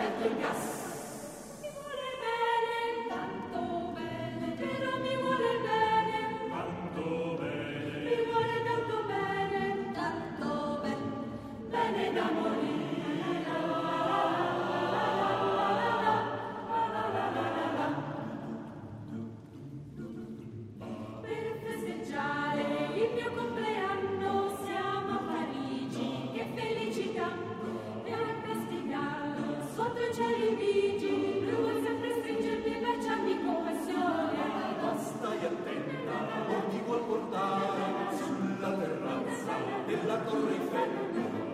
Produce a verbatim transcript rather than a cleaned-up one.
aperto il gas. Mi vuole bene, tanto bene, però mi vuole bene, tanto bene, mi vuole tanto bene, tanto bene, bene da morire. Per festeggiare il mio compleanno siamo a Parigi, che felicità! E a Castigliano, sotto i cieli vigi, lui sempre stringermi e baciarmi con passione. Ma stai attenta, non ti vuol portare sulla terrazza della Torre Eiffel.